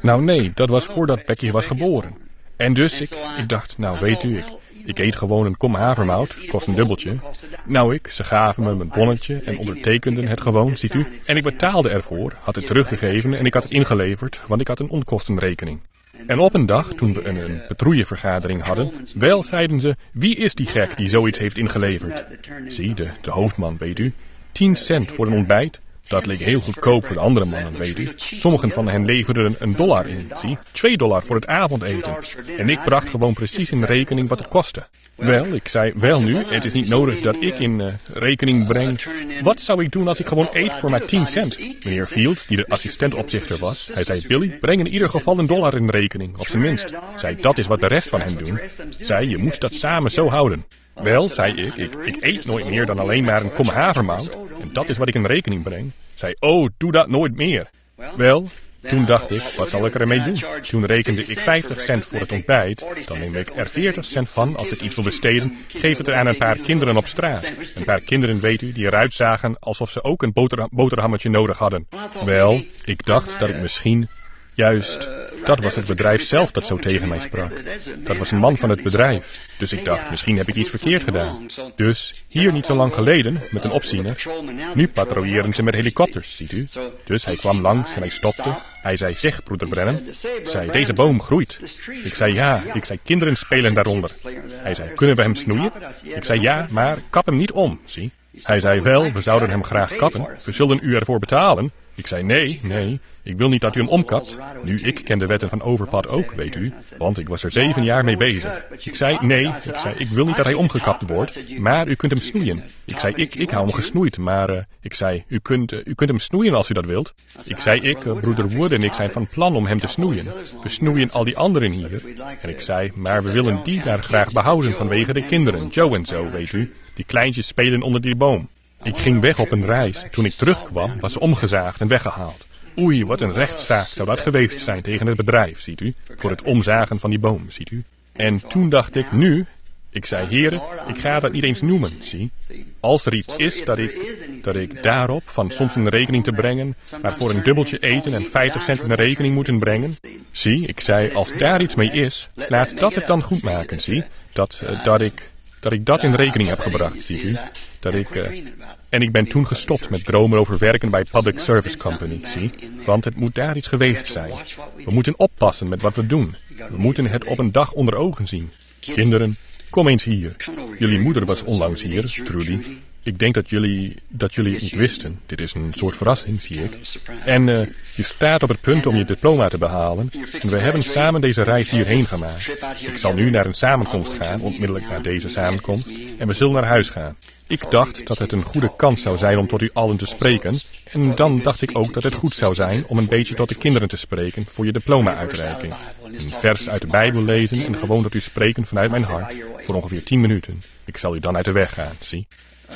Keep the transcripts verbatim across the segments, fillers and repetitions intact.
Nou nee, dat was voordat Becky was geboren. En dus, ik, ik dacht, nou weet u, ik, ik eet gewoon een kom havermout, kost een dubbeltje. Nou ik, ze gaven me mijn bonnetje en ondertekenden het gewoon, ziet u. En ik betaalde ervoor, had het teruggegeven en ik had het ingeleverd, want ik had een onkostenrekening. En op een dag, toen we een, een patrouillevergadering hadden, wel zeiden ze, wie is die gek die zoiets heeft ingeleverd? Zie, de, de hoofdman, weet u, tien cent voor een ontbijt. Dat leek heel goedkoop voor de andere mannen, weet u. Sommigen van hen leverden een dollar in, zie. Twee dollar voor het avondeten. En ik bracht gewoon precies in rekening wat het kostte. Wel, ik zei, wel nu, het is niet nodig dat ik in uh, rekening breng. Wat zou ik doen als ik gewoon eet voor maar tien cent? Meneer Fields, die de assistent-opzichter was, hij zei, Billy, breng in ieder geval een dollar in rekening, op zijn minst. Zei, dat is wat de rest van hen doen. Zei, je moest dat samen zo houden. Wel, zei ik, ik, ik eet nooit meer dan alleen maar een kom havermout. En dat is wat ik in rekening breng. Zei, oh, doe dat nooit meer. Wel, toen dacht ik, wat zal ik ermee doen? Toen rekende ik vijftig cent voor het ontbijt. Dan neem ik er veertig cent van als ik iets wil besteden. Geef het er aan een paar kinderen op straat. Een paar kinderen, weet u, die eruit zagen alsof ze ook een boter, boterhammetje nodig hadden. Wel, ik dacht dat ik misschien... Juist, dat was het bedrijf zelf dat zo tegen mij sprak. Dat was een man van het bedrijf. Dus ik dacht, misschien heb ik iets verkeerd gedaan. Dus, hier niet zo lang geleden, met een opziener. Nu patrouilleren ze met helikopters, ziet u. Dus hij kwam langs en hij stopte. Hij zei, zeg, broeder Brennan. Zei, deze boom groeit. Ik zei, ja. Ik zei, kinderen spelen daaronder. Hij zei, kunnen we hem snoeien? Ik zei, ja, maar kap hem niet om, zie. Hij zei, wel, we zouden hem graag kappen. We zullen u ervoor betalen. Ik zei, nee, nee, ik wil niet dat u hem omkapt. Nu, ik ken de wetten van Overpad ook, weet u, want ik was er zeven jaar mee bezig. Ik zei, nee, ik zei, ik wil niet dat hij omgekapt wordt, maar u kunt hem snoeien. Ik zei, ik, ik hou hem gesnoeid, maar uh, ik zei, u kunt, uh, u kunt hem snoeien als u dat wilt. Ik zei, ik, uh, broeder Wood en ik zijn van plan om hem te snoeien. We snoeien al die anderen hier. En ik zei, maar we willen die daar graag behouden vanwege de kinderen, Joe en zo, weet u. Die kleintjes spelen onder die boom. Ik ging weg op een reis. Toen ik terugkwam, was ze omgezaagd en weggehaald. Oei, wat een rechtszaak zou dat geweest zijn tegen het bedrijf, ziet u. Voor het omzagen van die boom, ziet u. En toen dacht ik, nu... Ik zei, heren, ik ga dat niet eens noemen, zie. Als er iets is dat ik, dat ik daarop van soms een rekening te brengen, maar voor een dubbeltje eten en vijftig cent in de rekening moeten brengen. Zie, ik zei, als daar iets mee is, laat dat het dan goed maken, zie. Dat, uh, dat ik... dat ik dat in rekening heb gebracht, ziet u. Dat ik, uh, en ik ben toen gestopt met dromen over werken bij Public Service Company, zie. Want het moet daar iets geweest zijn. We moeten oppassen met wat we doen. We moeten het op een dag onder ogen zien. Kinderen, kom eens hier. Jullie moeder was onlangs hier, Trudy. Ik denk dat jullie, dat jullie het niet wisten. Dit is een soort verrassing, zie ik. En uh, je staat op het punt om je diploma te behalen. En we hebben samen deze reis hierheen gemaakt. Ik zal nu naar een samenkomst gaan, onmiddellijk na deze samenkomst. En we zullen naar huis gaan. Ik dacht dat het een goede kans zou zijn om tot u allen te spreken. En dan dacht ik ook dat het goed zou zijn om een beetje tot de kinderen te spreken voor je diploma-uitreiking. Een vers uit de Bijbel lezen en gewoon tot u spreken vanuit mijn hart voor ongeveer tien minuten. Ik zal u dan uit de weg gaan, zie.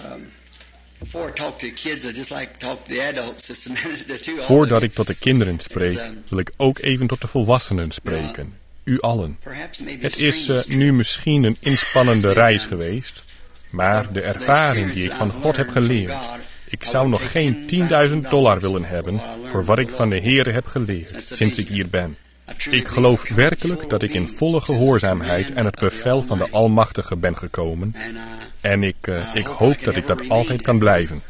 Voordat ik tot de kinderen spreek, wil ik ook even tot de volwassenen spreken. U allen. Het is uh, nu misschien een inspannende reis geweest, maar de ervaring die ik van God heb geleerd, ik zou nog geen tienduizend dollar willen hebben voor wat ik van de Heere heb geleerd sinds ik hier ben. Ik geloof werkelijk dat ik in volle gehoorzaamheid aan het bevel van de Almachtige ben gekomen. En ik, uh, ik hoop dat ik dat altijd kan blijven.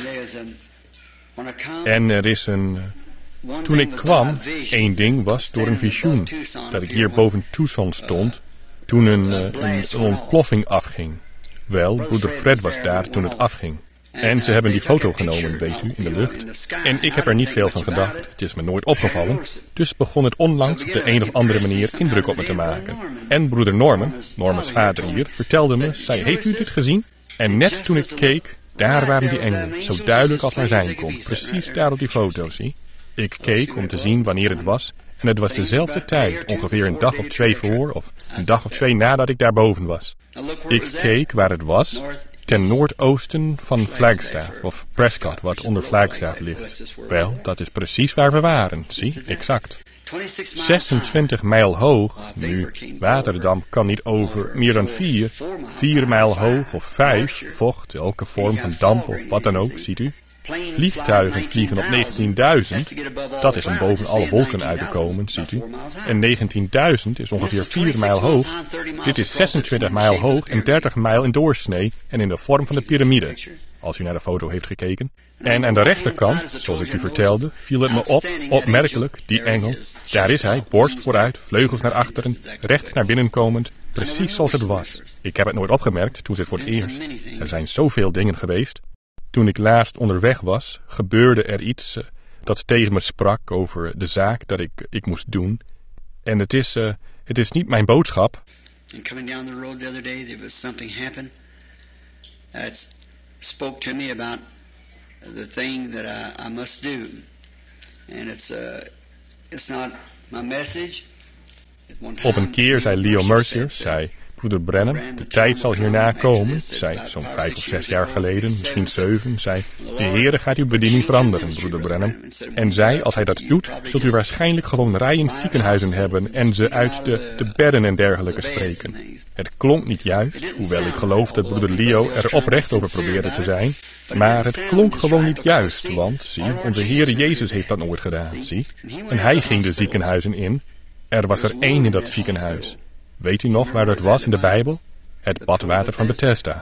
En er is een... Toen ik kwam, één ding was door een visioen. Dat ik hier boven Tucson stond, toen een, uh, een, een ontploffing afging. Wel, broeder Fred was daar toen het afging. En ze hebben die foto genomen, weet u, in de lucht. En ik heb er niet veel van gedacht. Het is me nooit opgevallen. Dus begon het onlangs op de een of andere manier indruk op me te maken. En broeder Norman, Normans vader hier, vertelde me, zei, heeft u dit gezien? En net toen ik keek, daar waren die engelen, zo duidelijk als maar zijn kon. Precies daar op die foto, zie. Ik keek om te zien wanneer het was. En het was dezelfde tijd, ongeveer een dag of twee voor, of een dag of twee nadat ik daarboven was. Ik keek waar het was. Ten noordoosten van Flagstaff, of Prescott, wat onder Flagstaff ligt. Wel, dat is precies waar we waren, zie, exact. zesentwintig mijl hoog, nu, waterdamp kan niet over meer dan vier, vier mijl hoog of vijf, vocht, elke vorm van damp of wat dan ook, ziet u. Vliegtuigen vliegen op negentienduizend, dat is om boven alle wolken uit te komen, ziet u. En negentienduizend is ongeveer vier mijl hoog. Dit is zesentwintig mijl hoog en dertig mijl in doorsnee en in de vorm van de piramide, als u naar de foto heeft gekeken. En aan de rechterkant, zoals ik u vertelde, viel het me op, opmerkelijk, die engel. Daar is hij, borst vooruit, vleugels naar achteren, recht naar binnen komend, precies zoals het was. Ik heb het nooit opgemerkt toen het voor het eerst. Er zijn zoveel dingen geweest. Toen ik laatst onderweg was, gebeurde er iets uh, dat tegen me sprak over de zaak dat ik, ik moest doen. En het is, uh, het is niet mijn boodschap. And coming down the road the other day, there was something happened that spoke to me about the thing that I, I must do. And it's, uh, it's not my message. Op een keer zei Leo Mercier, zei broeder Branham, de tijd zal hierna komen, zei zo'n vijf of zes jaar geleden, misschien zeven, zei, de Heere gaat uw bediening veranderen, broeder Branham. En zei, als hij dat doet, zult u waarschijnlijk gewoon rijen ziekenhuizen hebben en ze uit de, de bedden en dergelijke spreken. Het klonk niet juist, hoewel ik geloof dat broeder Leo er oprecht over probeerde te zijn, maar het klonk gewoon niet juist, want, zie, onze Heere Jezus heeft dat nooit gedaan, zie. En hij ging de ziekenhuizen in. Er was er één in dat ziekenhuis. Weet u nog waar dat was in de Bijbel? Het badwater van Bethesda.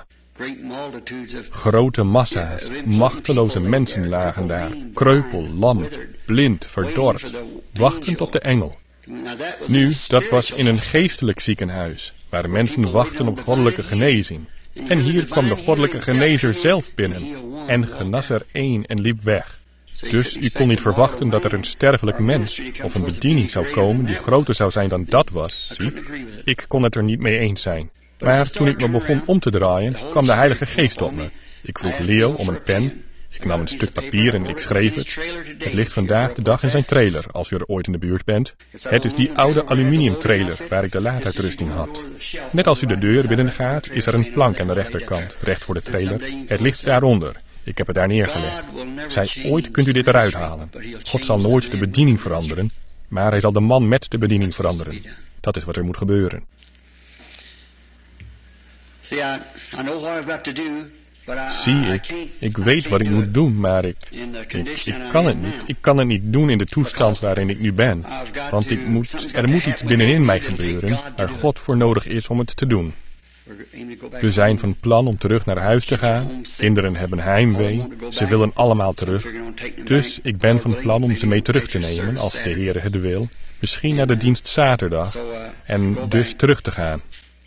Grote massa's, machteloze mensen lagen daar, kreupel, lam, blind, verdord, wachtend op de engel. Nu, dat was in een geestelijk ziekenhuis, waar mensen wachten op goddelijke genezing. En hier kwam de goddelijke genezer zelf binnen en genas er één en liep weg. Dus u kon niet verwachten dat er een sterfelijk mens of een bediening zou komen die groter zou zijn dan dat was, zie. Ik kon het er niet mee eens zijn. Maar toen ik me begon om te draaien, kwam de Heilige Geest op me. Ik vroeg Leo om een pen. Ik nam een stuk papier en ik schreef het. Het ligt vandaag de dag in zijn trailer, als u er ooit in de buurt bent. Het is die oude aluminiumtrailer waar ik de laaduitrusting had. Net als u de deur binnengaat, is er een plank aan de rechterkant, recht voor de trailer. Het ligt daaronder. Ik heb het daar neergelegd. Zei, ooit kunt u dit eruit halen. God zal nooit de bediening veranderen, maar hij zal de man met de bediening veranderen. Dat is wat er moet gebeuren. Zie ik, ik weet wat ik moet doen, maar ik, ik, ik kan het niet. Ik kan het niet doen in de toestand waarin ik nu ben. Want ik moet, er moet iets binnenin mij gebeuren, waar God voor nodig is om het te doen. We zijn van plan om terug naar huis te gaan. Kinderen hebben heimwee. Ze willen allemaal terug. Dus ik ben van plan om ze mee terug te nemen, als de Heere het wil. Misschien naar de dienst zaterdag. En dus terug te gaan.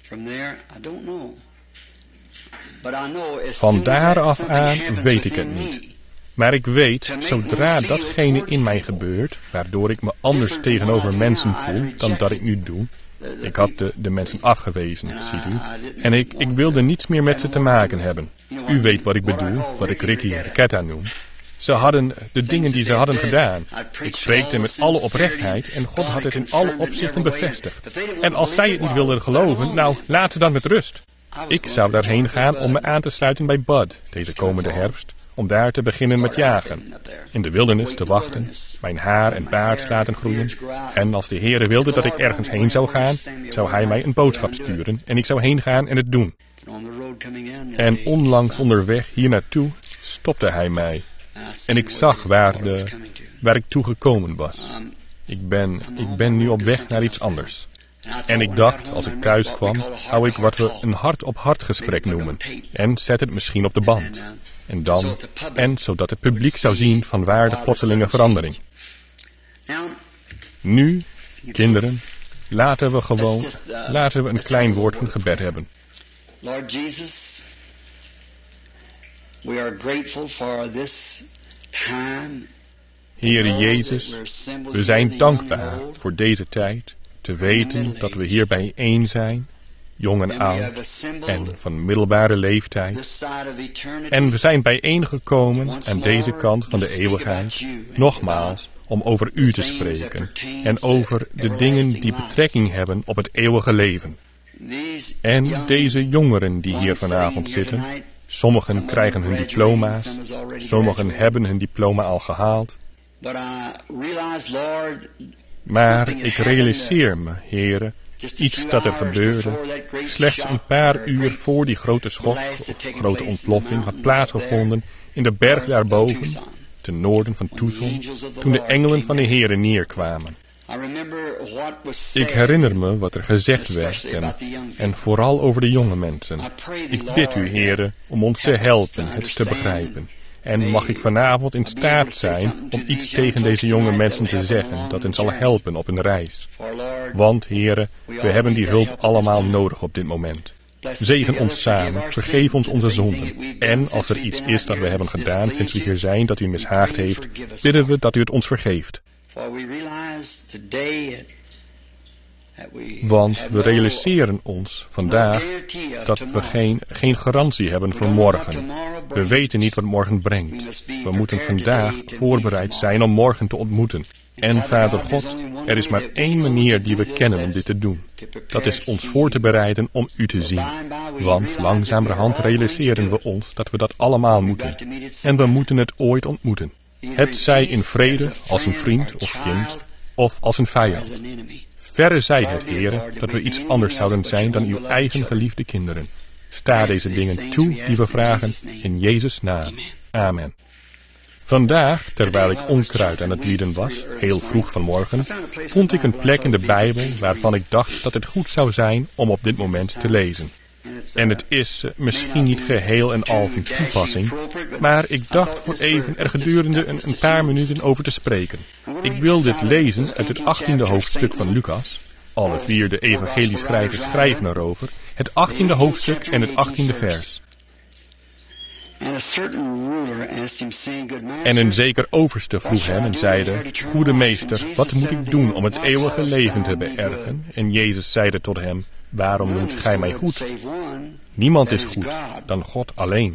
Van daar af aan weet ik het niet. Maar ik weet, zodra datgene in mij gebeurt, waardoor ik me anders tegenover mensen voel dan dat ik nu doe. Ik had de, de mensen afgewezen, ziet u. En ik, ik wilde niets meer met ze te maken hebben. U weet wat ik bedoel, wat ik Ricky en Riquetta noem. Ze hadden de dingen die ze hadden gedaan. Ik preekte met alle oprechtheid en God had het in alle opzichten bevestigd. En als zij het niet wilden geloven, nou, laat ze dan met rust. Ik zou daarheen gaan om me aan te sluiten bij Bud, deze komende herfst. Om daar te beginnen met jagen. In de wildernis te wachten, mijn haar en baard laten groeien. En als de Heere wilde dat ik ergens heen zou gaan, zou hij mij een boodschap sturen en ik zou heen gaan en het doen. En onlangs onderweg hier naartoe stopte hij mij. En ik zag waar, de, waar ik toe gekomen was. Ik ben, ik ben nu op weg naar iets anders. En ik dacht, als ik thuis kwam, hou ik wat we een hart-op-hart gesprek noemen. En zet het misschien op de band. En dan, en zodat het publiek zou zien van waar de plotselinge verandering. Nu, kinderen, laten we gewoon, laten we een klein woord van gebed hebben. Lord Jesus, we are grateful for this time. Heere Jezus, we zijn dankbaar voor deze tijd, te weten dat we hier bijeen zijn, jong en oud en van middelbare leeftijd. En we zijn bijeengekomen aan deze kant van de eeuwigheid, nogmaals, om over u te spreken en over de dingen die betrekking hebben op het eeuwige leven. En deze jongeren die hier vanavond zitten, sommigen krijgen hun diploma's, sommigen hebben hun diploma al gehaald. Maar ik realiseer me, heren, iets dat er gebeurde, slechts een paar uur voor die grote schok of grote ontploffing had plaatsgevonden in de berg daarboven, ten noorden van Tucson, toen de engelen van de Heere neerkwamen. Ik herinner me wat er gezegd werd en, en vooral over de jonge mensen. Ik bid u, Heere, om ons te helpen het te begrijpen. En mag ik vanavond in staat zijn om iets tegen deze jonge mensen te zeggen dat hen zal helpen op hun reis. Want, Heere, we hebben die hulp allemaal nodig op dit moment. Zegen ons samen, vergeef ons onze zonden. En als er iets is dat we hebben gedaan sinds we hier zijn dat u mishaagd heeft, bidden we dat u het ons vergeeft. Want we realiseren ons vandaag dat we geen, geen garantie hebben voor morgen. We weten niet wat morgen brengt. We moeten vandaag voorbereid zijn om morgen te ontmoeten. En Vader God, er is maar één manier die we kennen om dit te doen. Dat is ons voor te bereiden om u te zien. Want langzamerhand realiseren we ons dat we dat allemaal moeten. En we moeten het ooit ontmoeten. Het zij in vrede, als een vriend of kind, of als een vijand. Verre zij het, Heere, dat we iets anders zouden zijn dan uw eigen geliefde kinderen. Sta deze dingen toe die we vragen in Jezus' naam. Amen. Vandaag, terwijl ik onkruid aan het wieden was, heel vroeg vanmorgen, vond ik een plek in de Bijbel waarvan ik dacht dat het goed zou zijn om op dit moment te lezen. En het is uh, misschien niet geheel en al van toepassing, maar ik dacht voor even er gedurende een, een paar minuten over te spreken. Ik wil dit lezen uit het achttiende hoofdstuk van Lucas. Alle vier de evangelieschrijvers schrijven erover. Het achttiende hoofdstuk en het achttiende vers. En een zeker overste vroeg hem en zeide, Goede meester, wat moet ik doen om het eeuwige leven te beërven? En Jezus zeide tot hem, Waarom noemt gij mij goed? Niemand is goed, dan God alleen.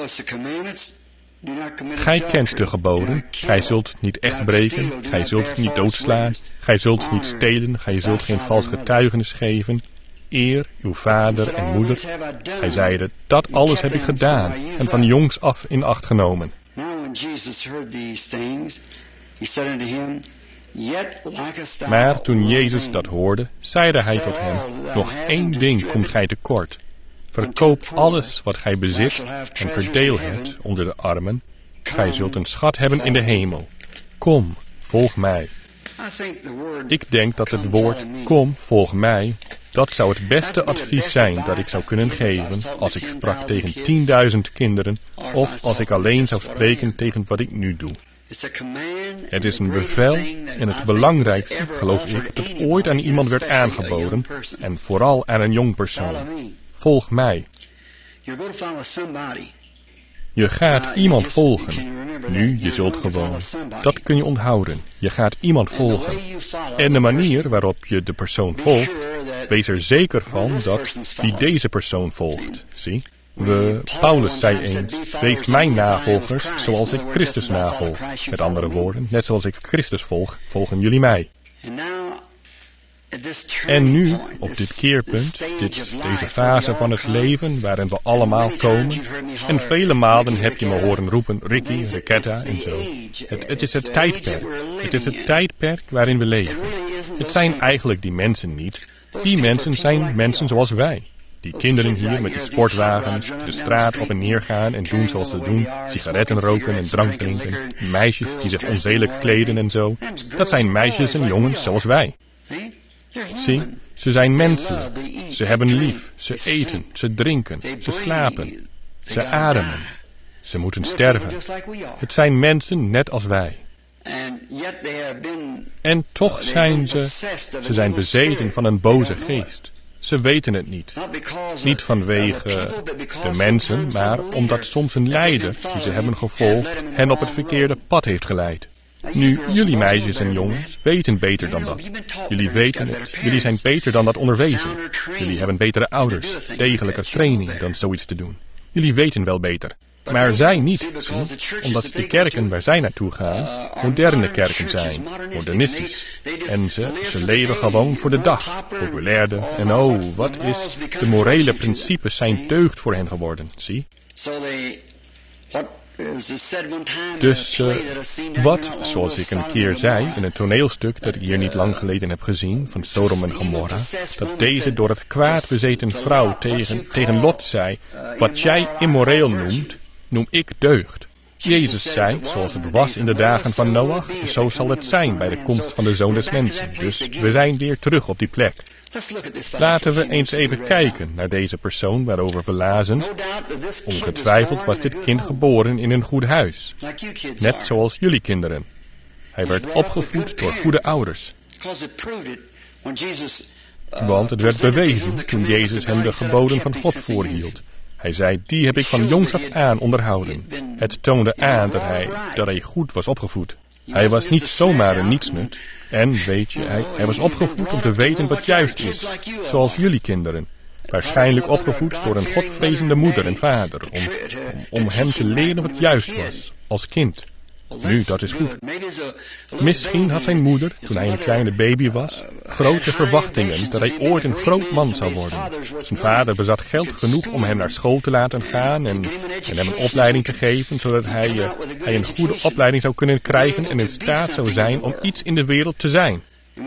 Gij kent de geboden, gij zult niet echt breken, gij zult niet doodslaan, gij zult niet stelen, gij zult geen vals getuigenis geven. Eer uw vader en moeder. Hij zeide, dat alles heb ik gedaan en van jongs af in acht genomen. Maar toen Jezus dat hoorde, zeide hij tot hem, nog één ding komt gij tekort. Verkoop alles wat gij bezit en verdeel het onder de armen. Gij zult een schat hebben in de hemel. Kom, volg mij. Ik denk dat het woord, kom, volg mij, dat zou het beste advies zijn dat ik zou kunnen geven als ik sprak tegen tienduizend kinderen of als ik alleen zou spreken tegen wat ik nu doe. Het is een bevel en het belangrijkste, geloof ik, dat ooit aan iemand werd aangeboden en vooral aan een jong persoon. Volg mij. Je gaat iemand volgen. Nu, je zult gewoon. Dat kun je onthouden. Je gaat iemand volgen. En de manier waarop je de persoon volgt, wees er zeker van dat die deze persoon volgt. Zie? We, Paulus zei eens, wees mijn navolgers zoals ik Christus navolg. Met andere woorden, net zoals ik Christus volg, volgen jullie mij. En nu, op dit keerpunt, dit, deze fase van het leven waarin we allemaal komen, en vele malen heb je me horen roepen, Ricky, Ricketta en zo. Het, het is het tijdperk. Het is het tijdperk waarin we leven. Het zijn eigenlijk die mensen niet. Die mensen zijn mensen zoals wij. Die kinderen hier met die sportwagens de straat op en neer gaan en doen zoals ze doen, sigaretten roken en drank drinken, meisjes die zich onzedelijk kleden en zo. Dat zijn meisjes en jongens zoals wij. Zie, ze zijn menselijk. Ze hebben lief. Ze eten. Ze drinken. Ze slapen. Ze ademen. Ze moeten sterven. Het zijn mensen net als wij. En toch zijn ze... Ze zijn bezeten van een boze geest. Ze weten het niet. Niet vanwege de mensen, maar omdat soms een leider die ze hebben gevolgd hen op het verkeerde pad heeft geleid. Nu, jullie meisjes en jongens weten beter dan dat. Jullie weten het. Jullie zijn beter dan dat onderwezen. Jullie hebben betere ouders, degelijke training dan zoiets te doen. Jullie weten wel beter. Maar zij niet, zie, omdat de kerken waar zij naartoe gaan, moderne kerken zijn, modernistisch. En ze, ze leven gewoon voor de dag, populairder. En oh, wat is, de morele principes zijn deugd voor hen geworden, zie. Dus uh, wat, zoals ik een keer zei in een toneelstuk dat ik hier niet lang geleden heb gezien, van Sodom en Gomorra, dat deze door het kwaad bezeten vrouw tegen, tegen Lot zei, wat jij immoreel noemt, noem ik deugd. Jezus zei, zoals het was in de dagen van Noach, zo zal het zijn bij de komst van de Zoon des Mensen. Dus we zijn weer terug op die plek. Laten we eens even kijken naar deze persoon waarover we lazen. Ongetwijfeld was dit kind geboren in een goed huis, net zoals jullie kinderen. Hij werd opgevoed door goede ouders. Want het werd bewezen toen Jezus hem de geboden van God voorhield. Hij zei, die heb ik van jongs af aan onderhouden. Het toonde aan dat hij, dat hij goed was opgevoed. Hij was niet zomaar een nietsnut. En, weet je, hij, hij was opgevoed om te weten wat juist is. Zoals jullie kinderen. Waarschijnlijk opgevoed door een godvrezende moeder en vader. Om, om, om hem te leren wat juist was. Als kind. Nu, dat is goed. Misschien had zijn moeder, toen hij een kleine baby was, grote verwachtingen dat hij ooit een groot man zou worden. Zijn vader bezat geld genoeg om hem naar school te laten gaan en, en hem een opleiding te geven, zodat hij, uh, hij een goede opleiding zou kunnen krijgen en in staat zou zijn om iets in de wereld te zijn.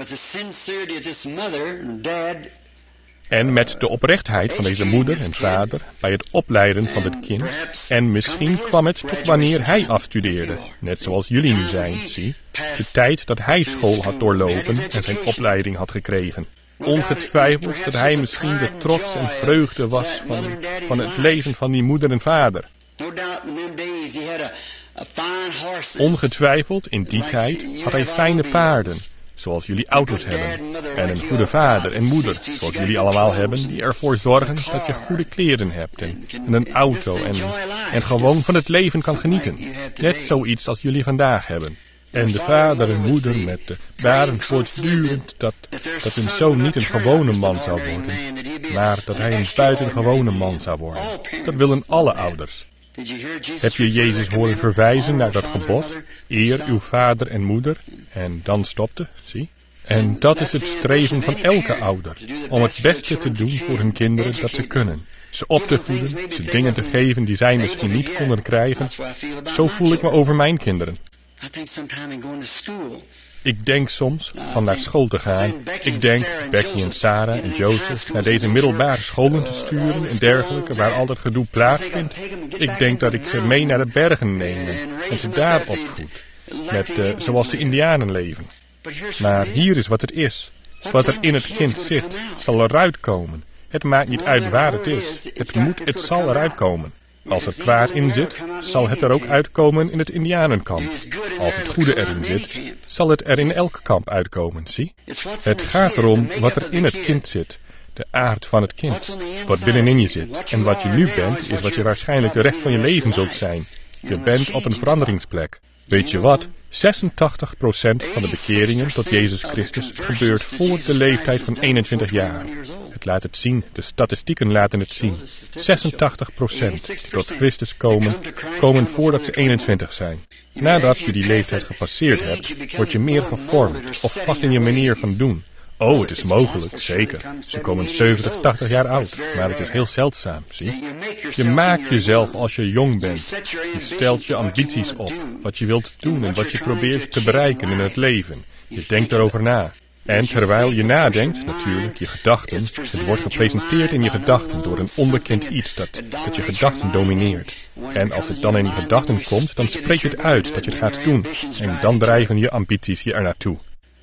En met de oprechtheid van deze moeder en vader bij het opleiden van dit kind. En misschien kwam het tot wanneer hij afstudeerde. Net zoals jullie nu zijn, zie. De tijd dat hij school had doorlopen en zijn opleiding had gekregen. Ongetwijfeld dat hij misschien de trots en vreugde was van, van het leven van die moeder en vader. Ongetwijfeld in die tijd had hij fijne paarden. Zoals jullie auto's hebben. En een goede vader en moeder, zoals jullie allemaal hebben, die ervoor zorgen dat je goede kleren hebt. En, en een auto en, en gewoon van het leven kan genieten. Net zoiets als jullie vandaag hebben. En de vader en moeder met de baren voortdurend dat, dat hun zoon niet een gewone man zou worden, maar dat hij een buitengewone man zou worden. Dat willen alle ouders. Heb je Jezus horen verwijzen naar dat gebod? Eer uw vader en moeder. En dan stopte, zie. En dat is het streven van elke ouder. Om het beste te doen voor hun kinderen dat ze kunnen. Ze op te voeden, ze dingen te geven die zij misschien niet konden krijgen. Zo voel ik me over mijn kinderen. Ik denk soms van naar school te gaan. Ik denk Becky en Sarah en Joseph naar deze middelbare scholen te sturen en dergelijke, waar al dat gedoe plaatsvindt. Ik denk dat ik ze mee naar de bergen neem en ze daar opvoed. Met, uh, zoals de Indianen leven. Maar hier is wat het is. Wat er in het kind zit, zal eruit komen. Het maakt niet uit waar het is. Het moet, het zal eruit komen. Als er kwaad in zit, zal het er ook uitkomen in het Indianenkamp. Als het goede erin zit, zal het er in elk kamp uitkomen, zie? Het gaat erom wat er in het kind zit. De aard van het kind. Wat binnenin je zit. En wat je nu bent, is wat je waarschijnlijk de rest van je leven zult zijn. Je bent op een veranderingsplek. Weet je wat? zesentachtig procent van de bekeringen tot Jezus Christus gebeurt voor de leeftijd van eenentwintig jaar. Het laat het zien, de statistieken laten het zien. zesentachtig procent die tot Christus komen, komen voordat ze eenentwintig zijn. Nadat je die leeftijd gepasseerd hebt, word je meer gevormd of vast in je manier van doen. Oh, het is mogelijk, zeker. Ze komen zeventig, tachtig jaar oud, maar het is heel zeldzaam, zie. Je maakt jezelf als je jong bent. Je stelt je ambities op, wat je wilt doen en wat je probeert te bereiken in het leven. Je denkt erover na. En terwijl je nadenkt, natuurlijk, je gedachten, het wordt gepresenteerd in je gedachten door een onbekend iets dat, dat je gedachten domineert. En als het dan in je gedachten komt, dan spreek je het uit dat je het gaat doen. En dan drijven je ambities je er naartoe.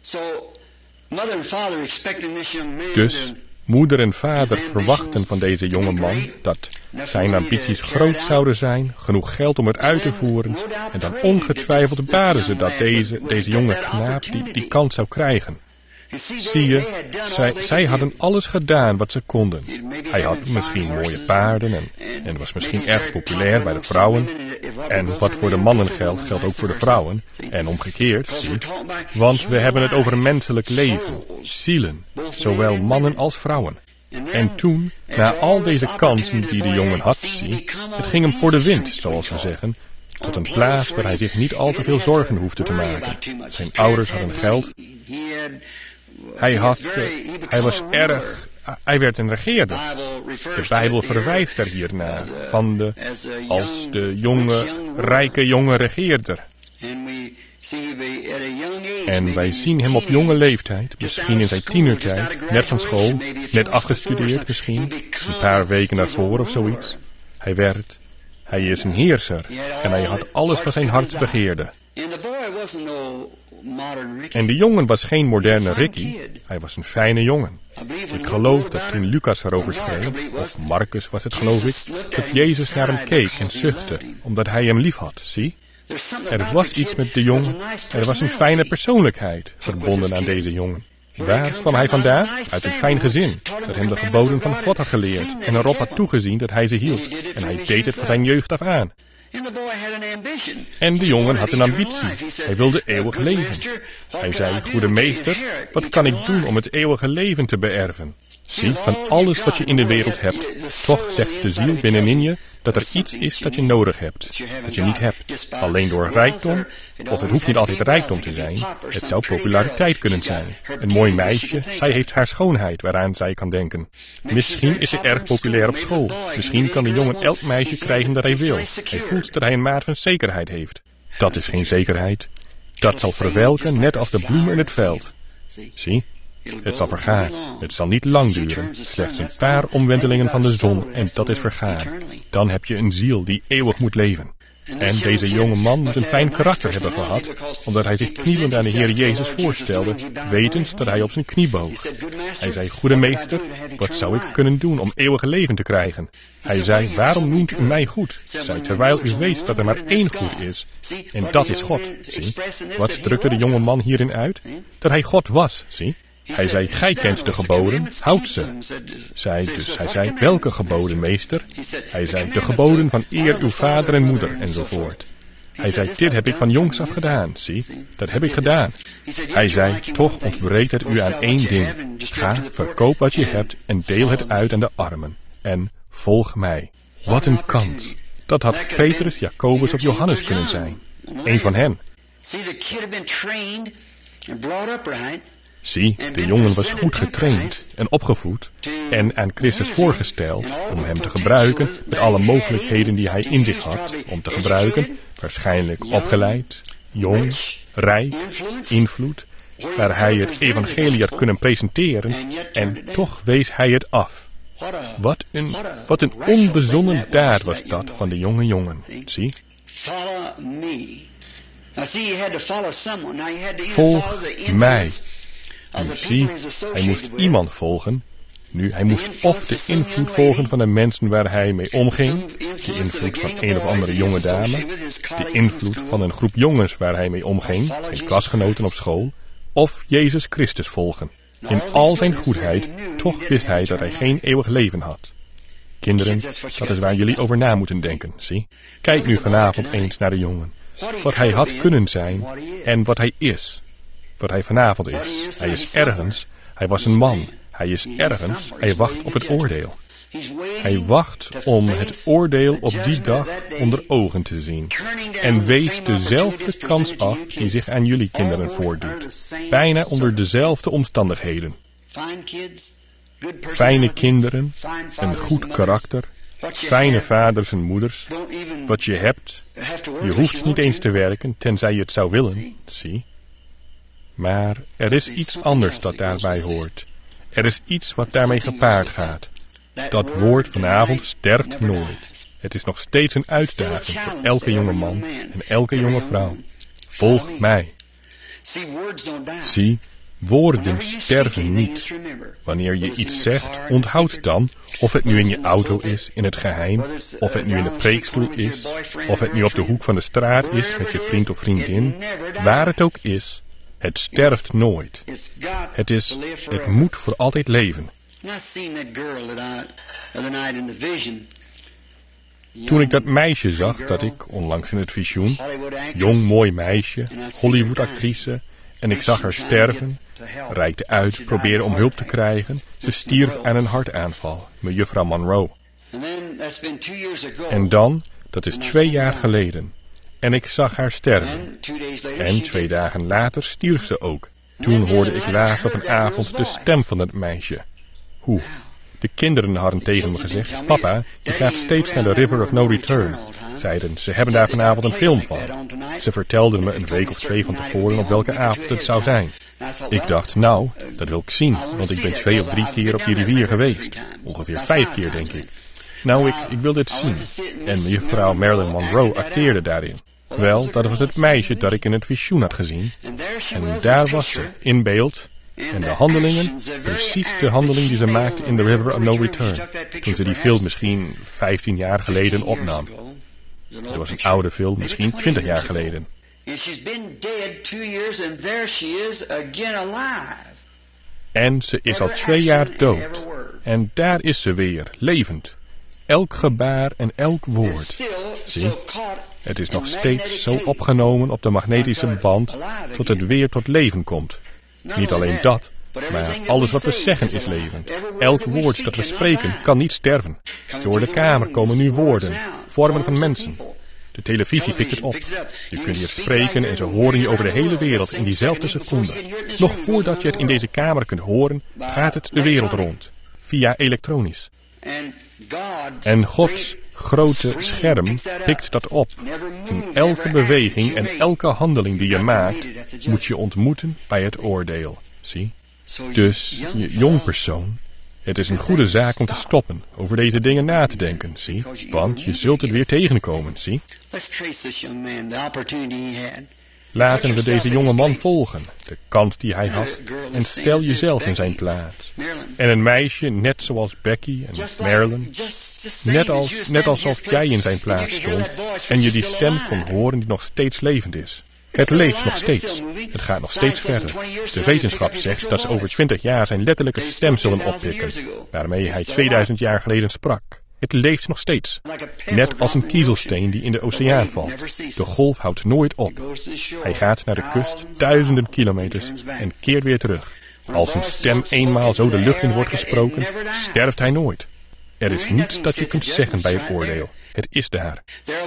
Dus moeder en vader verwachten van deze jonge man dat zijn ambities groot zouden zijn, genoeg geld om het uit te voeren, en dan ongetwijfeld baden ze dat deze, deze jonge knaap die, die kans zou krijgen. Zie je, zij, zij hadden alles gedaan wat ze konden. Hij had misschien mooie paarden en, en was misschien erg populair bij de vrouwen. En wat voor de mannen geldt, geldt ook voor de vrouwen. En omgekeerd, zie. Want we hebben het over een menselijk leven, zielen, zowel mannen als vrouwen. En toen, na al deze kansen die de jongen had, zie, het ging hem voor de wind, zoals we zeggen, tot een plaats waar hij zich niet al te veel zorgen hoefde te maken. Zijn ouders hadden geld. Hij, had, uh, hij was erg... Uh, hij werd een regeerder. De Bijbel verwijst er hier naar. Van de, als de jonge, rijke jonge regeerder. En wij zien hem op jonge leeftijd, misschien in zijn tienertijd, net van school, net afgestudeerd misschien, een paar weken daarvoor of zoiets. Hij werd, hij is een heerser en hij had alles wat zijn hart begeerde. En de jongen was geen moderne Ricky, hij was een fijne jongen. Ik geloof dat toen Lucas erover schreef, of Marcus was het geloof ik, dat Jezus naar hem keek en zuchtte, omdat hij hem lief had, zie? Er was iets met de jongen, er was een fijne persoonlijkheid verbonden aan deze jongen. Waar kwam hij vandaan? Uit een fijn gezin, dat hem de geboden van God had geleerd en erop had toegezien dat hij ze hield. En hij deed het van zijn jeugd af aan. En de jongen had een ambitie. Hij wilde eeuwig leven. Hij zei, goede meester, wat kan ik doen om het eeuwige leven te beërven? Zie, van alles wat je in de wereld hebt, toch zegt de ziel binnenin je dat er iets is dat je nodig hebt, dat je niet hebt. Alleen door rijkdom, of het hoeft niet altijd rijkdom te zijn, het zou populariteit kunnen zijn. Een mooi meisje, zij heeft haar schoonheid waaraan zij kan denken. Misschien is ze erg populair op school. Misschien kan de jongen elk meisje krijgen dat hij wil. Hij voelt dat hij een maat van zekerheid heeft. Dat is geen zekerheid. Dat zal verwelken net als de bloemen in het veld. Zie? Het zal vergaan. Het zal niet lang duren. Slechts een paar omwentelingen van de zon en dat is vergaan. Dan heb je een ziel die eeuwig moet leven. En deze jonge man moet een fijn karakter hebben gehad, omdat hij zich knielend aan de Heer Jezus voorstelde, wetens dat hij op zijn knie boog. Hij zei, goede meester, wat zou ik kunnen doen om eeuwige leven te krijgen? Hij zei, waarom noemt u mij goed? Zei, terwijl u weet dat er maar één goed is, en dat is God. Zie, wat drukte de jonge man hierin uit? Dat hij God was, zie. Hij zei, gij kent de geboden, houd ze. Zij, dus hij zei, welke geboden, meester? Hij zei, de geboden van eer uw vader en moeder, enzovoort. Hij zei, dit heb ik van jongs af gedaan, zie, dat heb ik gedaan. Hij zei, toch ontbreekt het u aan één ding. Ga, verkoop wat je hebt en deel het uit aan de armen. En volg mij. Wat een kans. Dat had Petrus, Jacobus of Johannes kunnen zijn. Eén van hen. Zie, de jongen was goed getraind en opgevoed en aan Christus voorgesteld om hem te gebruiken met alle mogelijkheden die hij in zich had om te gebruiken, waarschijnlijk opgeleid, jong, rijk, invloed, waar hij het evangelie had kunnen presenteren en toch wees hij het af. Wat een, wat een onbezonnen daad was dat van de jonge jongen, zie? Volg mij. Nu zie, hij moest iemand volgen. Nu, hij moest of de invloed volgen van de mensen waar hij mee omging, de invloed van een of andere jonge dame, de invloed van een groep jongens waar hij mee omging, zijn klasgenoten op school, of Jezus Christus volgen. In al zijn goedheid, toch wist hij dat hij geen eeuwig leven had. Kinderen, dat is waar jullie over na moeten denken, zie. Kijk nu vanavond eens naar de jongen. Wat hij had kunnen zijn en wat hij is. Wat hij vanavond is. Hij is ergens. Hij was een man. Hij is ergens. Hij wacht op het oordeel. Hij wacht om het oordeel op die dag onder ogen te zien. En wees dezelfde kans af die zich aan jullie kinderen voordoet. Bijna onder dezelfde omstandigheden. Fijne kinderen, een goed karakter, fijne vaders en moeders. Wat je hebt, je hoeft niet eens te werken, tenzij je het zou willen, zie. Maar er is iets anders dat daarbij hoort. Er is iets wat daarmee gepaard gaat. Dat woord vanavond sterft nooit. Het is nog steeds een uitdaging voor elke jonge man en elke jonge vrouw. Volg mij. Zie, woorden sterven niet. Wanneer je iets zegt, onthoud dan, of het nu in je auto is, in het geheim, of het nu in de preekstoel is, of het nu op de hoek van de straat is met je vriend of vriendin, waar het ook is, het sterft nooit. Het is, het moet voor altijd leven. Toen ik dat meisje zag, dat ik onlangs in het visioen, jong mooi meisje, Hollywood-actrice, en ik zag haar sterven, reikte uit, probeerde om hulp te krijgen, ze stierf aan een hartaanval, mejuffrouw Monroe. En dan, dat is twee jaar geleden, en ik zag haar sterven. En twee dagen later stierf ze ook. Toen hoorde ik laatst op een avond de stem van het meisje. Hoe? De kinderen hadden tegen me gezegd, papa, je gaat steeds naar de River of No Return. Zeiden, ze hebben daar vanavond een film van. Ze vertelden me een week of twee van tevoren op welke avond het zou zijn. Ik dacht, nou, dat wil ik zien, want ik ben twee of drie keer op die rivier geweest. Ongeveer vijf keer, denk ik. Nou, ik, ik wil dit zien. En mevrouw Marilyn Monroe acteerde daarin. Wel, dat was het meisje dat ik in het visioen had gezien. En daar was ze, in beeld. En de handelingen, precies de handeling die ze maakte in The River of No Return. Toen ze die film misschien vijftien jaar geleden opnam. Het was een oude film, misschien twintig jaar geleden. En ze is al twee jaar dood. En daar is ze weer, levend. Elk gebaar en elk woord. Zie, het is nog steeds zo opgenomen op de magnetische band tot het weer tot leven komt. Niet alleen dat, maar alles wat we zeggen is levend. Elk woord dat we spreken kan niet sterven. Door de kamer komen nu woorden, vormen van mensen. De televisie pikt het op. Je kunt hier spreken en ze horen je over de hele wereld in diezelfde seconde. Nog voordat je het in deze kamer kunt horen, gaat het de wereld rond. Via elektronisch. En Gods grote scherm pikt dat op. En elke beweging en elke handeling die je maakt, moet je ontmoeten bij het oordeel. Zie? Dus, je jong persoon, het is een goede zaak om te stoppen over deze dingen na te denken, zie? Want je zult het weer tegenkomen, zie? Laten we deze jonge man volgen, de kans die hij had, en stel jezelf in zijn plaats. En een meisje, net zoals Becky en Marilyn, net, als, net alsof jij in zijn plaats stond en je die stem kon horen die nog steeds levend is. Het leeft nog steeds. Het gaat nog steeds verder. De wetenschap zegt dat ze over twintig jaar zijn letterlijke stem zullen oppikken, waarmee hij tweeduizend jaar geleden sprak. Het leeft nog steeds. Net als een kiezelsteen die in de oceaan valt. De golf houdt nooit op. Hij gaat naar de kust duizenden kilometers en keert weer terug. Als een stem eenmaal zo de lucht in wordt gesproken, sterft hij nooit. Er is niets dat je kunt zeggen bij het oordeel. Het is daar.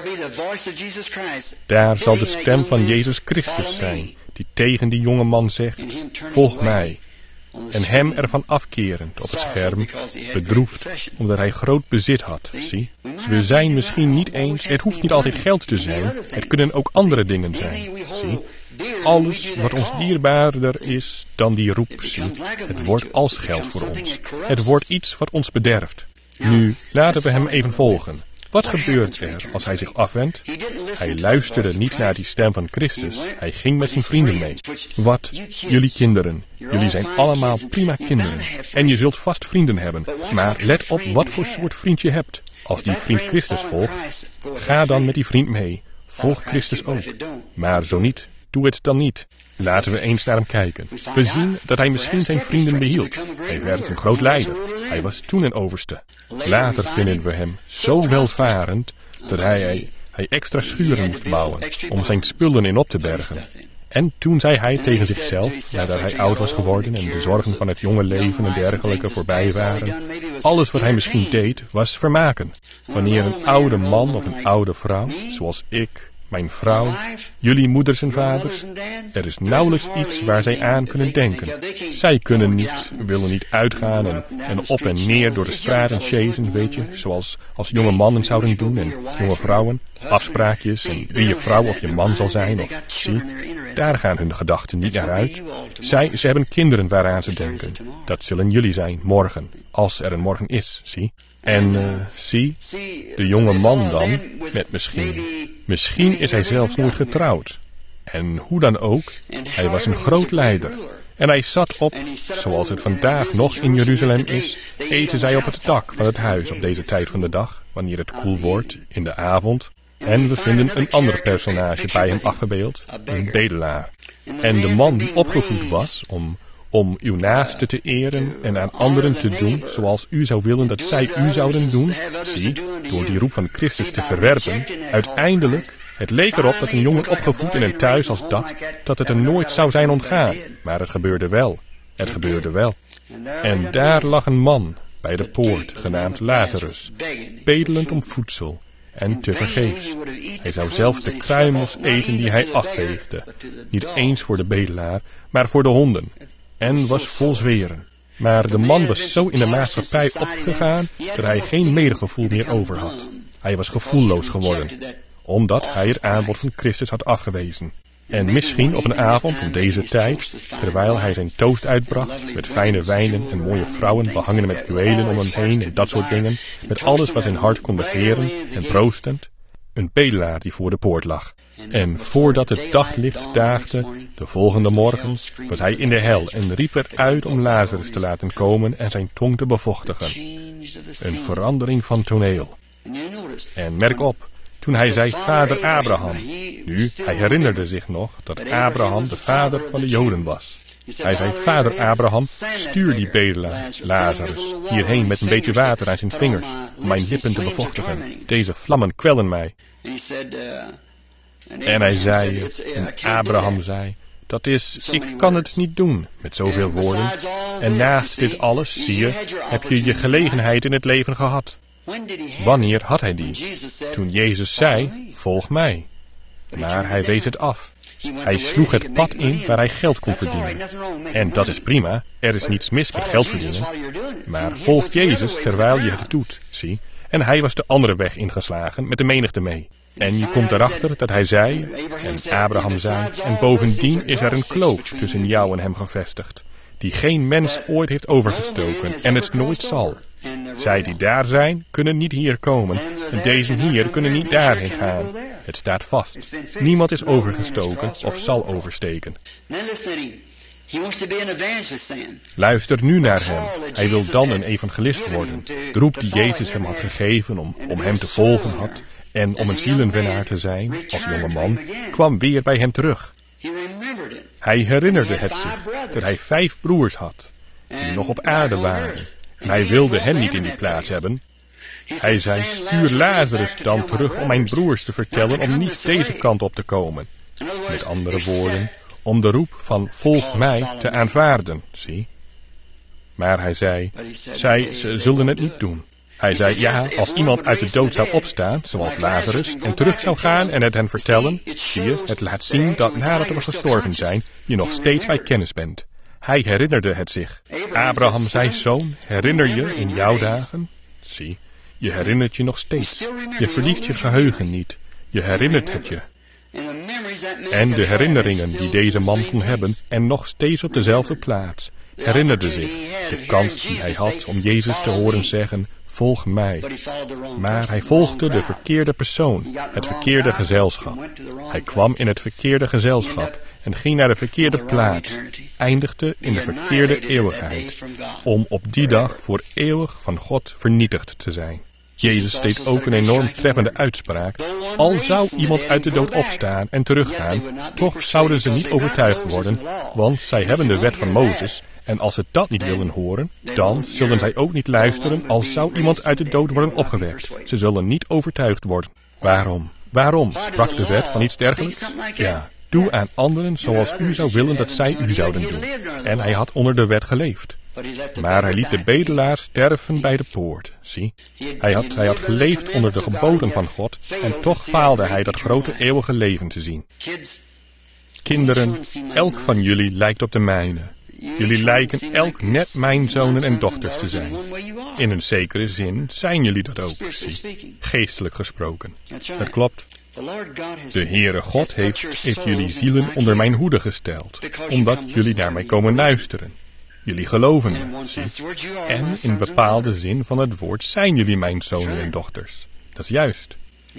Daar zal de stem van Jezus Christus zijn, die tegen die jonge man zegt, volg mij. En hem ervan afkerend op het scherm, bedroefd, omdat hij groot bezit had, zie. We zijn misschien niet eens, het hoeft niet altijd geld te zijn, het kunnen ook andere dingen zijn, zie. Alles wat ons dierbaarder is dan die roep, zie. Het wordt als geld voor ons. Het wordt iets wat ons bederft. Nu, laten we hem even volgen. Wat gebeurt er als hij zich afwendt? Hij luisterde niet naar die stem van Christus. Hij ging met zijn vrienden mee. Wat, jullie kinderen. Jullie zijn allemaal prima kinderen. En je zult vast vrienden hebben. Maar let op wat voor soort vriend je hebt. Als die vriend Christus volgt, ga dan met die vriend mee. Volg Christus ook. Maar zo niet, doe het dan niet. Laten we eens naar hem kijken. We zien dat hij misschien zijn vrienden behield. Hij werd een groot leider. Hij was toen een overste. Later vinden we hem zo welvarend dat hij, hij extra schuren moest bouwen om zijn spullen in op te bergen. En toen zei hij tegen zichzelf, nadat hij oud was geworden en de zorgen van het jonge leven en dergelijke voorbij waren, alles wat hij misschien deed was vermaken. Wanneer een oude man of een oude vrouw, zoals ik, mijn vrouw, jullie moeders en vaders, er is nauwelijks iets waar zij aan kunnen denken. Zij kunnen niet, willen niet uitgaan en, en op en neer door de straten chasen, weet je, zoals als jonge mannen zouden doen en jonge vrouwen, afspraakjes en wie je vrouw of je man zal zijn, of zie, daar gaan hun gedachten niet naar uit. Zij, ze hebben kinderen waaraan ze denken. Dat zullen jullie zijn, morgen, als er een morgen is, zie. En, uh, zie, de jonge man dan, met misschien, misschien is hij zelfs nooit getrouwd. En hoe dan ook, hij was een groot leider. En hij zat op, zoals het vandaag nog in Jeruzalem is, eten zij op het dak van het huis op deze tijd van de dag, wanneer het koel wordt, in de avond. En we vinden een ander personage bij hem afgebeeld, een bedelaar. En de man die opgevoed was om... om uw naaste te eren en aan anderen te doen zoals u zou willen dat zij u zouden doen, zie, door die roep van Christus te verwerpen, uiteindelijk, het leek erop dat een jongen opgevoed in een thuis als dat, dat het er nooit zou zijn ontgaan, maar het gebeurde wel, het gebeurde wel. En daar lag een man bij de poort, genaamd Lazarus, bedelend om voedsel, en tevergeefs. Hij zou zelfs de kruimels eten die hij afveegde, niet eens voor de bedelaar, maar voor de honden, en was vol zweren. Maar de man was zo in de maatschappij opgegaan dat hij geen medegevoel meer over had. Hij was gevoelloos geworden, omdat hij het aanbod van Christus had afgewezen. En misschien op een avond om deze tijd, terwijl hij zijn toast uitbracht, met fijne wijnen en mooie vrouwen behangen met juwelen om hem heen en dat soort dingen, met alles wat zijn hart kon begeren en proostend, een bedelaar die voor de poort lag. En voordat het daglicht daagde, de volgende morgen, was hij in de hel en riep het uit om Lazarus te laten komen en zijn tong te bevochtigen. Een verandering van toneel. En merk op, toen hij zei vader Abraham. Nu, hij herinnerde zich nog dat Abraham de vader van de Joden was. Hij zei vader Abraham, stuur die bedelaar, Lazarus, hierheen met een beetje water aan zijn vingers, om mijn lippen te bevochtigen. Deze vlammen kwellen mij. En hij zei, en Abraham zei, dat is, ik kan het niet doen, met zoveel woorden. En naast dit alles, zie je, heb je je gelegenheid in het leven gehad. Wanneer had hij die? Toen Jezus zei, volg mij. Maar hij wees het af. Hij sloeg het pad in waar hij geld kon verdienen. En dat is prima, er is niets mis met geld verdienen. Maar volg Jezus terwijl je het doet, zie. En hij was de andere weg ingeslagen met de menigte mee. En je komt erachter dat hij zei, en Abraham zei, en bovendien is er een kloof tussen jou en hem gevestigd, die geen mens ooit heeft overgestoken en het nooit zal. Zij die daar zijn, kunnen niet hier komen, en deze hier kunnen niet daarheen gaan. Het staat vast. Niemand is overgestoken of zal oversteken. Luister nu naar hem. Hij wil dan een evangelist worden. De roep die Jezus hem had gegeven om, om hem te volgen had, en om een zielenwinnaar te zijn, als jonge man, kwam weer bij hem terug. Hij herinnerde het zich, dat hij vijf broers had, die nog op aarde waren. En hij wilde hen niet in die plaats hebben. Hij zei, stuur Lazarus dan terug om mijn broers te vertellen om niet deze kant op te komen. Met andere woorden, om de roep van volg mij te aanvaarden, zie. Maar hij zei, zij ze zullen het niet doen. Hij zei, ja, als iemand uit de dood zou opstaan, zoals Lazarus, en terug zou gaan en het hen vertellen, zie je, het laat zien dat nadat we gestorven zijn, je nog steeds bij kennis bent. Hij herinnerde het zich. Abraham zei, zoon, herinner je in jouw dagen? Zie, je herinnert je nog steeds. Je verliest je geheugen niet. Je herinnert het je. En de herinneringen die deze man kon hebben, en nog steeds op dezelfde plaats, herinnerde zich de kans die hij had om Jezus te horen zeggen, volg mij. Maar hij volgde de verkeerde persoon, het verkeerde gezelschap. Hij kwam in het verkeerde gezelschap en ging naar de verkeerde plaats, eindigde in de verkeerde eeuwigheid, om op die dag voor eeuwig van God vernietigd te zijn. Jezus deed ook een enorm treffende uitspraak. Al zou iemand uit de dood opstaan en teruggaan, toch zouden ze niet overtuigd worden, want zij hebben de wet van Mozes. En als ze dat niet willen horen, dan zullen zij ook niet luisteren, al zou iemand uit de dood worden opgewekt. Ze zullen niet overtuigd worden. Waarom? Waarom sprak de wet van iets dergelijks? Ja, doe aan anderen zoals u zou willen dat zij u zouden doen. En hij had onder de wet geleefd. Maar hij liet de bedelaar sterven bij de poort. Zie, hij had, hij had geleefd onder de geboden van God, en toch faalde hij dat grote eeuwige leven te zien. Kinderen, elk van jullie lijkt op de mijne. Jullie lijken elk net mijn zonen en dochters te zijn. In een zekere zin zijn jullie dat ook, zie, geestelijk gesproken. Dat klopt. De Heere God heeft, heeft jullie zielen onder mijn hoede gesteld, omdat jullie naar mij komen luisteren. Jullie geloven me, zie. En in bepaalde zin van het woord zijn jullie mijn zonen en dochters. Dat is juist.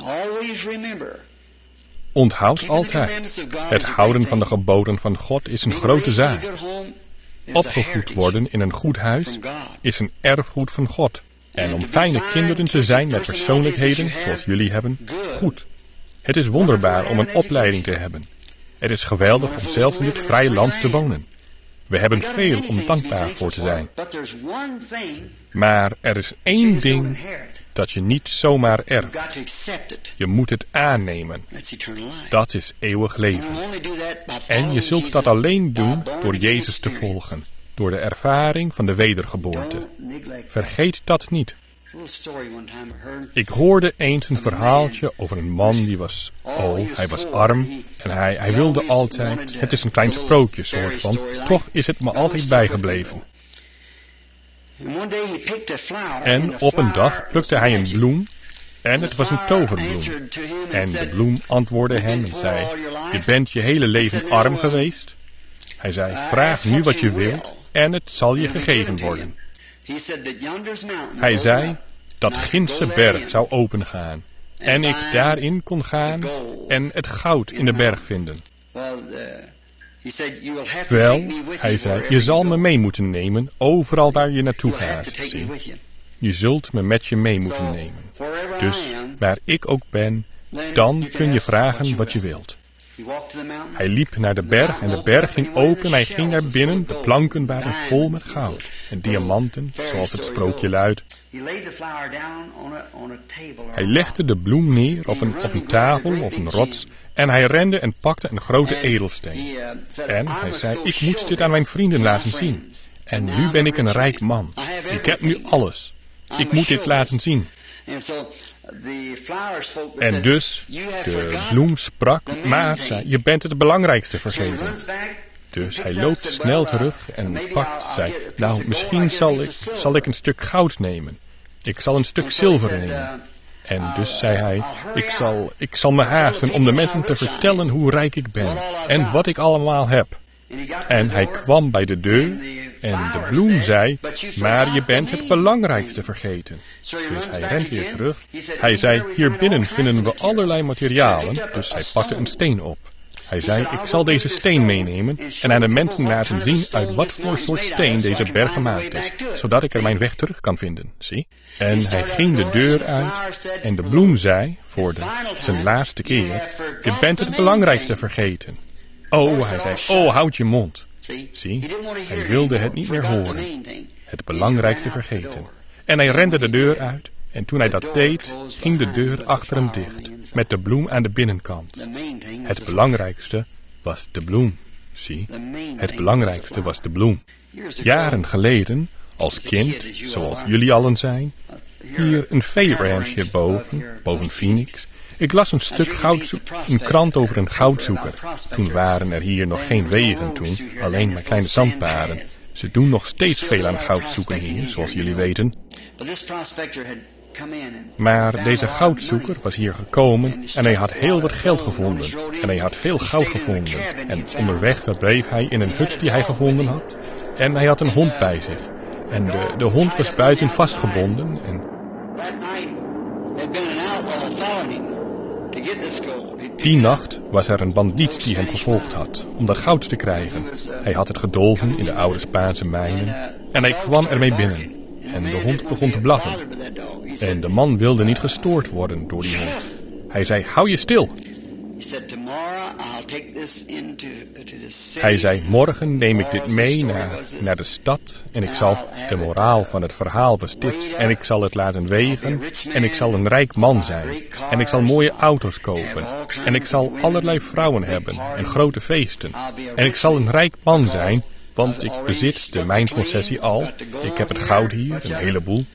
Onthoud altijd, het houden van de geboden van God is een grote zaak. Opgevoed worden in een goed huis is een erfgoed van God. En om fijne kinderen te zijn met persoonlijkheden, zoals jullie hebben, goed. Het is wonderbaar om een opleiding te hebben. Het is geweldig om zelfs in dit vrije land te wonen. We hebben veel om dankbaar voor te zijn. Maar er is één ding dat je niet zomaar erft. Je moet het aannemen. Dat is eeuwig leven. En je zult dat alleen doen door Jezus te volgen. Door de ervaring van de wedergeboorte. Vergeet dat niet. Ik hoorde eens een verhaaltje over een man die was, oh, hij was arm en hij, hij wilde altijd, het is een klein sprookje soort van, toch is het me altijd bijgebleven. En op een dag plukte hij een bloem en het was een toverbloem. En de bloem antwoordde hem en zei, je bent je hele leven arm geweest. Hij zei, vraag nu wat je wilt en het zal je gegeven worden. Hij zei dat ginse berg zou opengaan en ik daarin kon gaan en het goud in de berg vinden. Wel, hij zei, je zal me mee moeten nemen overal waar je naartoe gaat. Zie. Je zult me met je mee moeten nemen. Dus waar ik ook ben, dan kun je vragen wat je wilt. Hij liep naar de berg en de berg ging open. Hij ging naar binnen. De planken waren vol met goud en diamanten, zoals het sprookje luidt. Hij legde de bloem neer op een, op een tafel of een rots en hij rende en pakte een grote edelsteen. En hij zei, ik moet dit aan mijn vrienden laten zien. En nu ben ik een rijk man. Ik heb nu alles. Ik moet dit laten zien. En dus, de bloem sprak, maar zei, je bent het belangrijkste vergeten. Dus hij loopt snel terug en pakt, zei, nou, misschien zal ik, zal ik een stuk goud nemen. Ik zal een stuk zilver nemen. En dus zei hij, ik zal, ik zal me haasten om de mensen te vertellen hoe rijk ik ben en wat ik allemaal heb. En hij kwam bij de deur en de bloem zei, maar je bent het belangrijkste vergeten. Dus hij rent weer terug. Hij zei, hier binnen vinden we allerlei materialen, dus hij pakte een steen op. Hij zei, ik zal deze steen meenemen en aan de mensen laten zien uit wat voor soort steen deze berg gemaakt is, zodat ik er mijn weg terug kan vinden, zie? En hij ging de deur uit en de bloem zei, voor de, zijn laatste keer, je bent het belangrijkste vergeten. Oh, hij zei, oh, houd je mond. Zie, hij wilde het niet meer horen. Het belangrijkste vergeten. En hij rende de deur uit. En toen hij dat deed, ging de deur achter hem dicht. Met de bloem aan de binnenkant. Het belangrijkste was de bloem. Zie, het belangrijkste was de bloem. Jaren geleden, als kind, zoals jullie allen zijn, hier een veeranchje boven, boven Phoenix. Ik las een stuk goudzoeker, een krant over een goudzoeker. Toen waren er hier nog geen wegen toen, alleen maar kleine zandpaden. Ze doen nog steeds veel aan goudzoeken hier, zoals jullie weten. Maar deze goudzoeker was hier gekomen en hij had heel wat geld gevonden. En hij had veel goud gevonden. En onderweg verbleef hij in een hut die hij gevonden had. En hij had een hond bij zich. En de, de hond was buiten vastgebonden en... Die nacht was er een bandiet die hem gevolgd had, om dat goud te krijgen. Hij had het gedolven in de oude Spaanse mijnen en hij kwam ermee binnen. En de hond begon te blaffen. En de man wilde niet gestoord worden door die hond. Hij zei, hou je stil. Hij zei, morgen neem ik dit mee naar, naar de stad en ik zal, de moraal van het verhaal was dit, en ik zal het laten wegen en ik zal een rijk man zijn en ik zal mooie auto's kopen en ik zal allerlei vrouwen hebben en grote feesten en ik zal een rijk man zijn, want ik bezit de mijnconcessie al, ik heb het goud hier, een heleboel.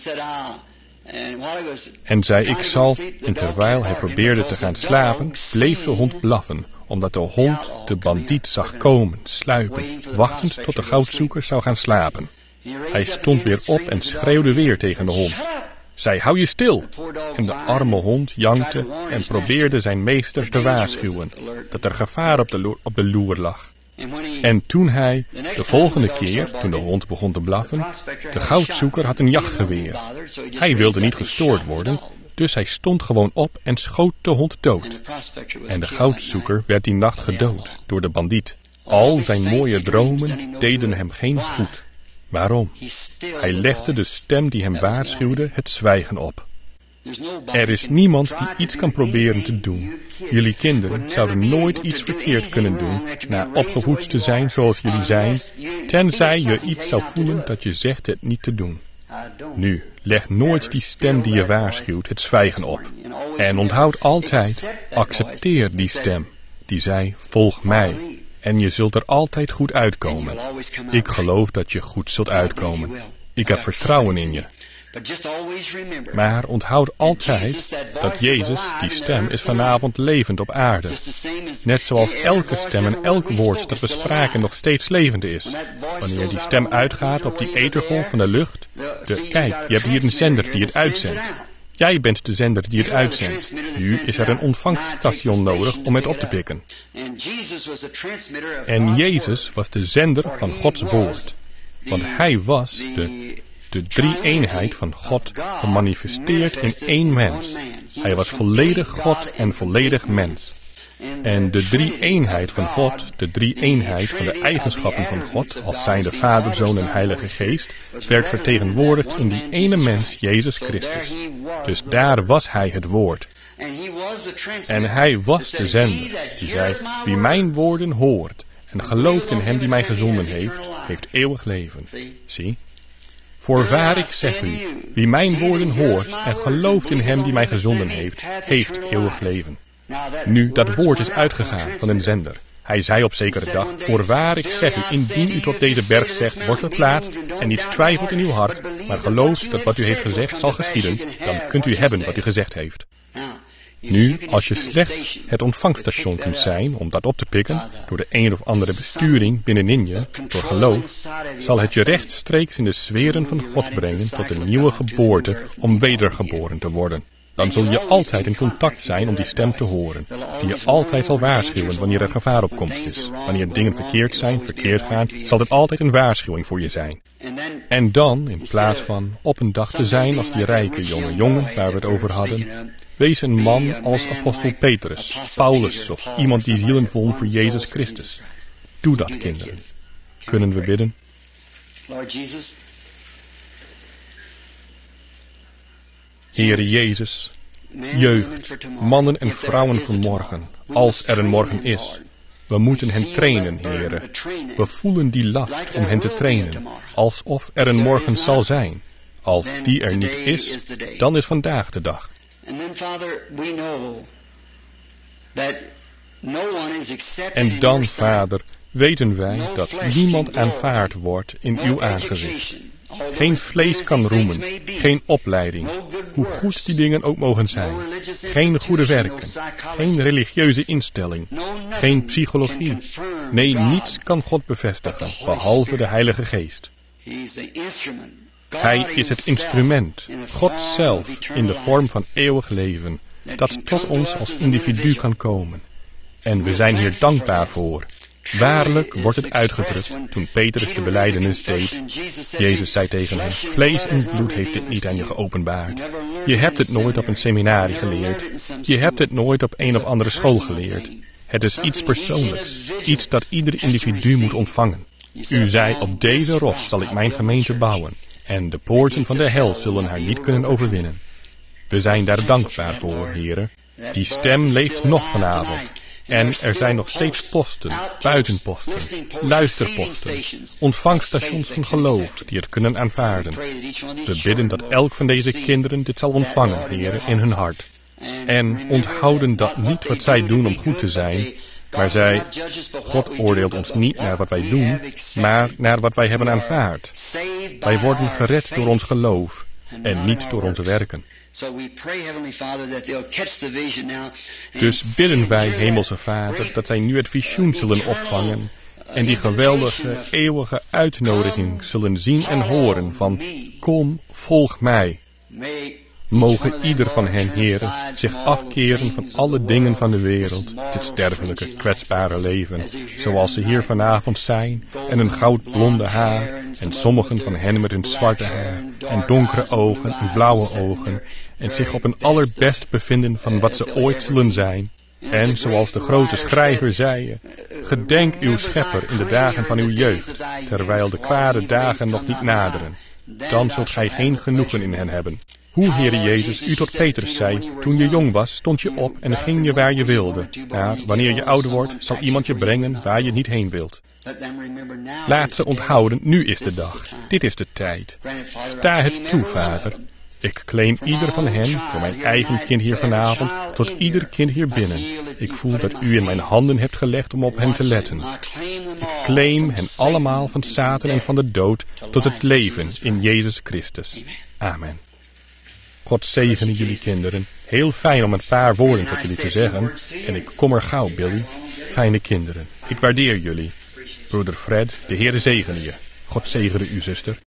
En zei, ik zal, en terwijl hij probeerde te gaan slapen, bleef de hond blaffen, omdat de hond de bandiet zag komen, sluipen, wachtend tot de goudzoeker zou gaan slapen. Hij stond weer op en schreeuwde weer tegen de hond. Zei, hou je stil! En de arme hond jankte en probeerde zijn meester te waarschuwen, dat er gevaar op de, lo- op de loer lag. En toen hij, de volgende keer, toen de hond begon te blaffen, de goudzoeker had een jachtgeweer. Hij wilde niet gestoord worden, dus hij stond gewoon op en schoot de hond dood. En de goudzoeker werd die nacht gedood door de bandiet. Al zijn mooie dromen deden hem geen goed. Waarom? Hij legde de stem die hem waarschuwde het zwijgen op. Er is niemand die iets kan proberen te doen. Jullie kinderen zouden nooit iets verkeerd kunnen doen na opgevoed te zijn zoals jullie zijn, tenzij je iets zou voelen dat je zegt het niet te doen. Nu, leg nooit die stem die je waarschuwt het zwijgen op. En onthoud altijd, accepteer die stem, die zei, volg mij. En je zult er altijd goed uitkomen. Ik geloof dat je goed zult uitkomen. Ik heb vertrouwen in je. Maar onthoud altijd dat Jezus, die stem, is vanavond levend op aarde. Net zoals elke stem en elk woord dat we spraken nog steeds levend is. Wanneer die stem uitgaat op die ethergolf van de lucht. De, kijk, je hebt hier een zender die het uitzendt. Jij bent de zender die het uitzendt. Nu is er een ontvangststation nodig om het op te pikken. En Jezus was de zender van Gods woord. Want hij was de, de drie-eenheid van God gemanifesteerd in één mens. Hij was volledig God en volledig mens. En de drie-eenheid van God, de drie-eenheid van de eigenschappen van God, als zijnde Vader, Zoon en Heilige Geest, werd vertegenwoordigd in die ene mens, Jezus Christus. Dus daar was hij het woord. En hij was de zender, die zei, wie mijn woorden hoort en gelooft in hem die mij gezonden heeft, heeft eeuwig leven. Zie? Voorwaar ik zeg u, wie mijn woorden hoort en gelooft in hem die mij gezonden heeft, heeft eeuwig leven. Nu, dat woord is uitgegaan van een zender. Hij zei op zekere dag, voorwaar ik zeg u, indien u tot deze berg zegt, wordt verplaatst, en niet twijfelt in uw hart, maar gelooft dat wat u heeft gezegd zal geschieden, dan kunt u hebben wat u gezegd heeft. Nu, als je slechts het ontvangststation kunt zijn om dat op te pikken, door de een of andere besturing binnenin je, door geloof, zal het je rechtstreeks in de sferen van God brengen tot een nieuwe geboorte om wedergeboren te worden. Dan zul je altijd in contact zijn om die stem te horen, die je altijd zal waarschuwen wanneer er gevaar op komst is. Wanneer dingen verkeerd zijn, verkeerd gaan, zal het altijd een waarschuwing voor je zijn. En dan, in plaats van op een dag te zijn als die rijke jonge jongen waar we het over hadden, wees een man als apostel Petrus, Paulus of iemand die zielen vond voor Jezus Christus. Doe dat, kinderen. Kunnen we bidden? Heere Jezus, jeugd, mannen en vrouwen van morgen, als er een morgen is. We moeten hen trainen, Heere. We voelen die last om hen te trainen, alsof er een morgen zal zijn. Als die er niet is, dan is vandaag de dag. En dan, Vader, weten wij dat niemand aanvaard wordt in uw aangezicht. Geen vlees kan roemen, geen opleiding, hoe goed die dingen ook mogen zijn. Geen goede werken, geen religieuze instelling, geen psychologie. Nee, niets kan God bevestigen, behalve de Heilige Geest. Hij is het instrument, God zelf, in de vorm van eeuwig leven, dat tot ons als individu kan komen. En we zijn hier dankbaar voor. Waarlijk wordt het uitgedrukt toen Petrus de belijdenis deed. Jezus zei tegen hem, vlees en bloed heeft dit niet aan je geopenbaard. Je hebt het nooit op een seminarie geleerd. Je hebt het nooit op een of andere school geleerd. Het is iets persoonlijks, iets dat ieder individu moet ontvangen. U zei, op deze rots zal ik mijn gemeente bouwen, en de poorten van de hel zullen haar niet kunnen overwinnen. We zijn daar dankbaar voor, Heere. Die stem leeft nog vanavond. En er zijn nog steeds posten, buitenposten, luisterposten, ontvangstations van geloof die het kunnen aanvaarden. We bidden dat elk van deze kinderen dit zal ontvangen, Heere, in hun hart. En onthouden dat niet wat zij doen om goed te zijn, maar zij, God oordeelt ons niet naar wat wij doen, maar naar wat wij hebben aanvaard. Wij worden gered door ons geloof en niet door onze werken. Dus bidden wij, Hemelse Vader, dat zij nu het visioen zullen opvangen en die geweldige, eeuwige uitnodiging zullen zien en horen van, kom, volg mij. Mogen ieder van hen, Heere, zich afkeren van alle dingen van de wereld, dit sterfelijke, kwetsbare leven, zoals ze hier vanavond zijn, en een goudblonde haar, en sommigen van hen met hun zwarte haar, en donkere ogen en blauwe ogen, en zich op een allerbest bevinden van wat ze ooit zullen zijn. En zoals de grote schrijver zei, gedenk uw schepper in de dagen van uw jeugd, terwijl de kwade dagen nog niet naderen. Dan zult gij geen genoegen in hen hebben. Hoe, Heere Jezus, u tot Petrus zei, toen je jong was, stond je op en ging je waar je wilde. Maar wanneer je ouder wordt, zal iemand je brengen waar je niet heen wilt. Laat ze onthouden, nu is de dag. Dit is de tijd. Sta het toe, Vader. Ik claim ieder van hen, voor mijn eigen kind hier vanavond, tot ieder kind hier binnen. Ik voel dat u in mijn handen hebt gelegd om op hen te letten. Ik claim hen allemaal van Satan en van de dood tot het leven in Jezus Christus. Amen. God zegene jullie kinderen. Heel fijn om een paar woorden tot jullie te zeggen. En ik kom er gauw, Billy. Fijne kinderen. Ik waardeer jullie. Broeder Fred, de Heere zegene je. God zegene u, zuster.